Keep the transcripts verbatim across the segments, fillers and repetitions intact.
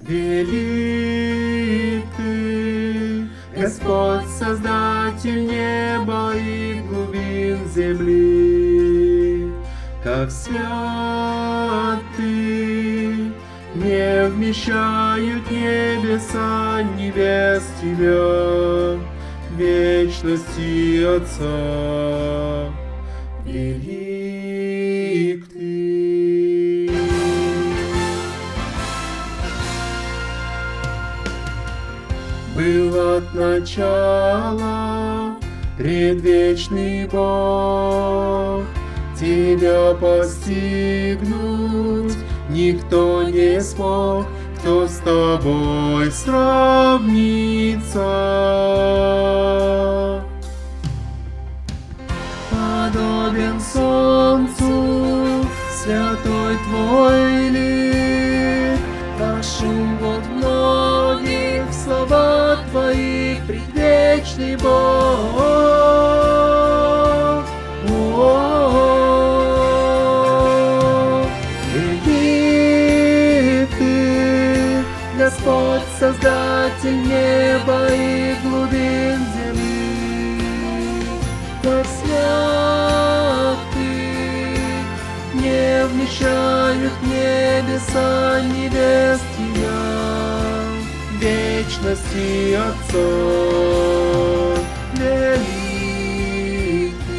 Велик Ты, Господь, Создатель неба и глубин земли, как свят Ты, не вмещают небеса небес Тебя, вечности Отца. Велик Ты. Был от начала предвечный Бог, Тебя постигнуть никто не смог, кто с Тобой сравнится. Подобен солнцу святой Твой лик, как шум вод многих слова Твоих, предвечный Бог. О-о-о. Велик Ты, Господь, Создатель неба и глубин земли, как свят Ты, не вмещают небеса небес Тебя, вечности Отца. Велик Ты.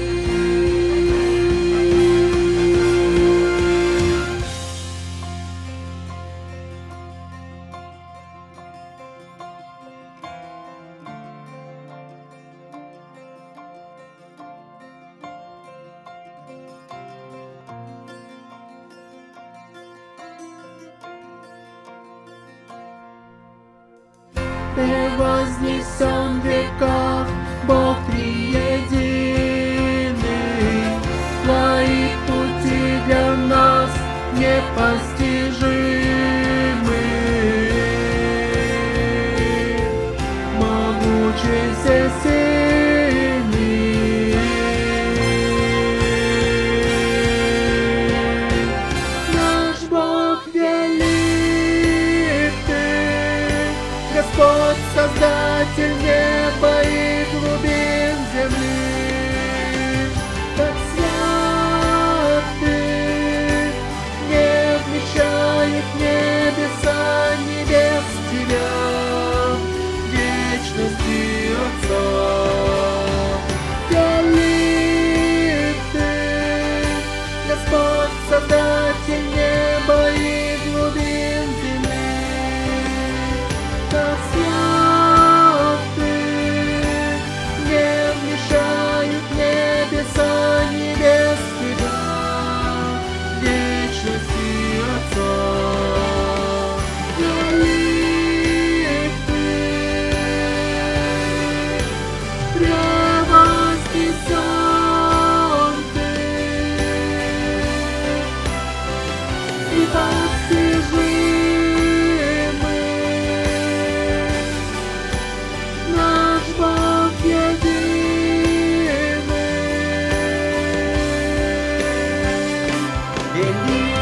Ты вознесен в веках, Бог триединый, Твои пути для нас непостижимы. Могучий всесильный, наш Бог велик Ты, Господь, Создатель неба и глубин земли, как свят Ты, не вмещает небеса небес Тебя, вечности Отца. Велик Ты, Господь, Создатель неба и глубин земли, как свят Ты, не вмещают небеса небес Тебя, вечности Отца. Велик Ты, превознесен Ты, и постижимый, наш Бог единый. Велик